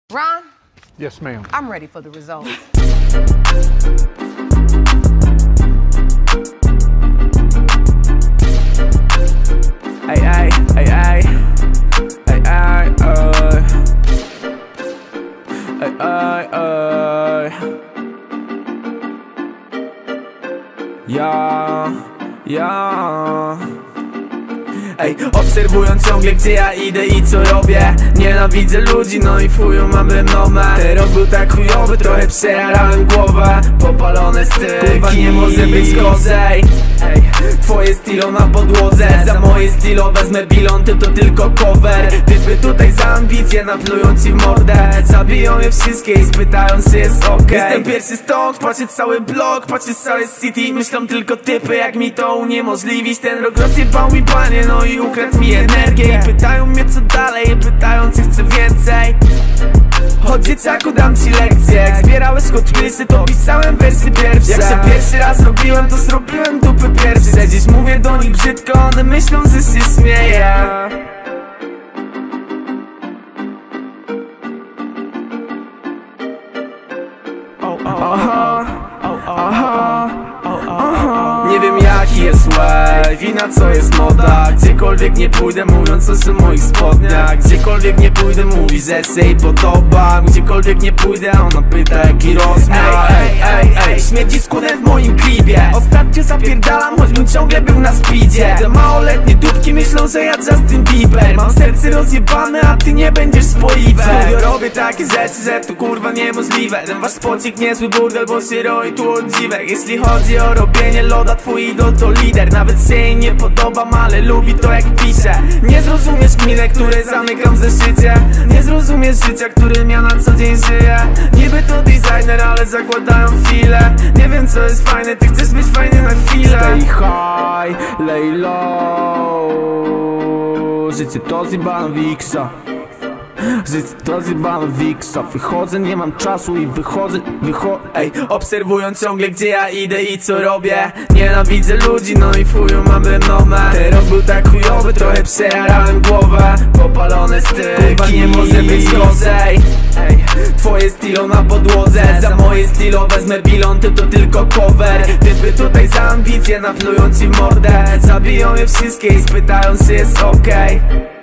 Ron? Yes, ma'am. I'm ready for the results. Ay, ay, ay, ay. Ay, ay, ay. Ay, ay, ay. Ja. Ej, obserwując ciągle gdzie ja idę i co robię. Nienawidzę ludzi, no i fuju mam renomę. Ten rok był tak chujowy, trochę przejarałem głowę. Popalone styki, kurwa nie może być gorzej. Ej, twoje stylo na podłodze, za moje stylo wezmę bilon, ty to tylko cover. Typy tutaj za ambicje naplują ci w mordę. Zabiją je wszystkie i spytają czy jest okej. Jestem pierwszy stąd, patrzę cały blok, patrzę całe city. Myślą tylko typy jak mi to uniemożliwić. Ten rok rozjebał mi panie, no i ukradł mi energię. I pytają mnie co dalej, pytają czy chcę więcej. Chodź dzieciaku, dam ci lekcję. Jak zbierałeś hotwheelsy, to pisałem wersy pierwsze. Jak się pierwszy raz robiłem, to zrobiłem dupy pierwsze. Dziś mówię do nich brzydko, one myślą, że się śmieję. Nie wiem jaki jest wave i na co jest moda. Gdziekolwiek nie pójdę mówiąc coś o moich spodniach. Gdziekolwiek nie pójdę mówi, że się jej podoba. Gdziekolwiek nie pójdę ona pyta jaki rozmiar. Ej, śmierdzi skórę w moim klipie. Ostatnio zapierdalam, choćbym ciągle był na speedzie. Te małoletnie dupki myślą, że ja Justin Bieber. Mam serce rozjebane, a ty nie będziesz spoiwem. Studio robię takie rzeczy, że to kurwa niemożliwe. Ten wasz spocik niezły burdel, bo się roi tu od dziwek. Jeśli chodzi o robienie loda, twój idol to lider. Nawet się jej nie podobam, ale lubi to jak pisze. Nie zrozumiesz minę, które zamykam w zeszycie. Nie zrozumiesz życia, którym ja na co dzień żyję. Niby to designer, ale zakładają file. Nie wiem co jest fajne, ty chcesz być fajny na chwilę. Stay high, lay low. Życie to zjebana wiksa. Życie to zjebana wiksa. Wychodzę, nie mam czasu i wychodzę. Ej, obserwując ciągle gdzie ja idę i co robię. Nienawidzę ludzi, no i fuju mam renomę. Ten rok był tak chujowy, trochę przejarałem głowę. Popalone styki, kurwa nie może być gorzej. Ej, twoje stylo na podłodze, za moje stylo wezmę bilon, ty to tylko cover. Typy tutaj za ambicje naplują ci w mordę. Zabiją je wszystkie i spytają czy jest okej.